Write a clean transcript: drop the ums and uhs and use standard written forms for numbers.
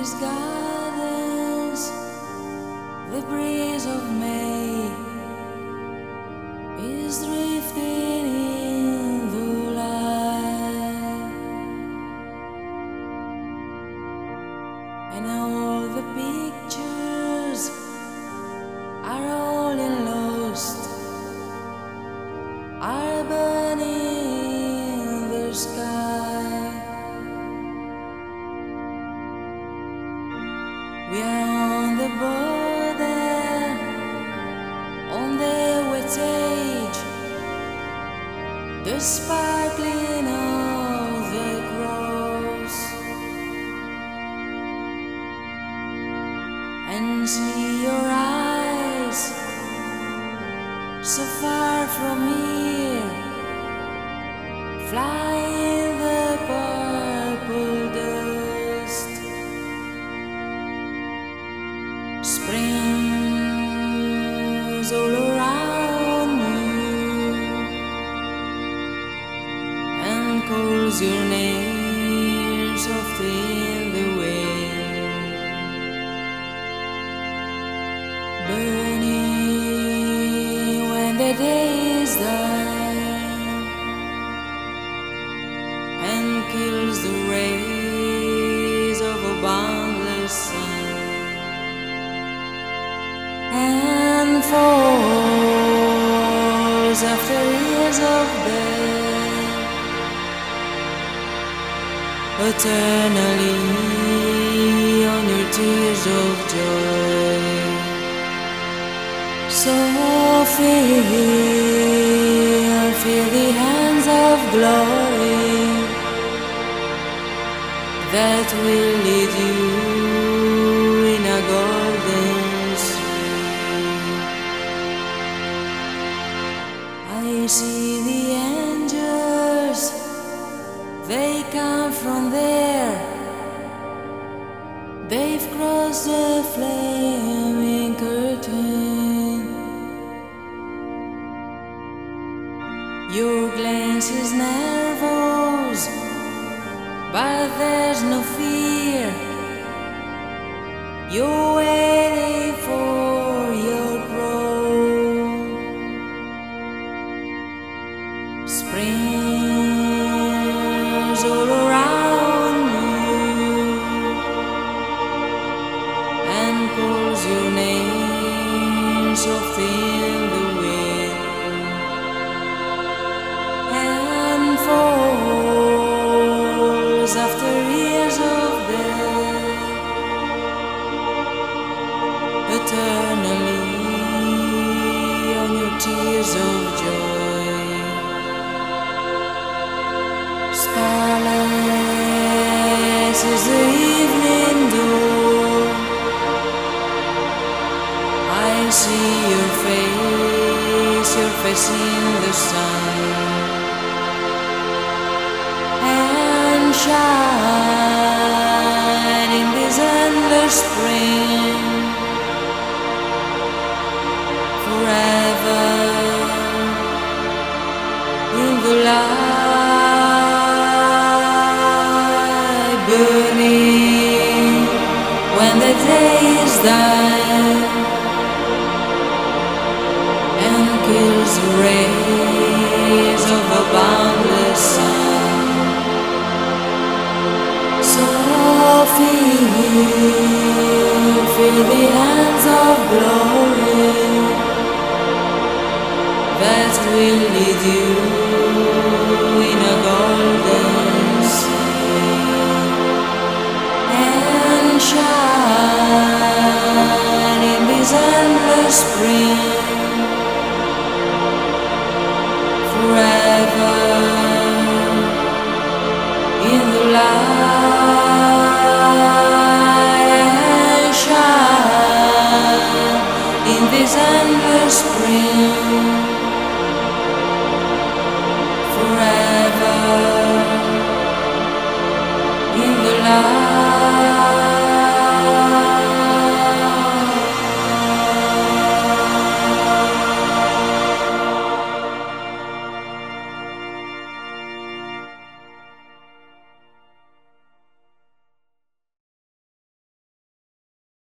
these gardens, the breeze of May is drifting in the light, and all the pictures are all lost, are burning in the sky. We are on the border, on the wet edge, the sparkling of the cross, and see your eyes so far from here, flying the purple dust. Spring is all around you and calls your name softly in the wind, burning when the day is done, and kills the rays of a boundless sun, and falls after years of death, eternally on your tears of joy. So feel the hands of glory that will lead you in a golden street. I see the angels, they come from there, they've crossed the flaming curtain. Your glance is nervous, but there's no fear. You're waiting for your crow. Spring's all around you and calls your name softly in the wind, and falls after years of death, eternally on your tears of joy. Starless is the evening dawn, I see your face in the sun, and shine in this endless spring, forever in the light, burning when the day is done, and kills the rays of a boundless sun. So feel the hands of glory that will lead you in a golden sea, and shine in this endless spring, forever in the light, and shine in this endless spring.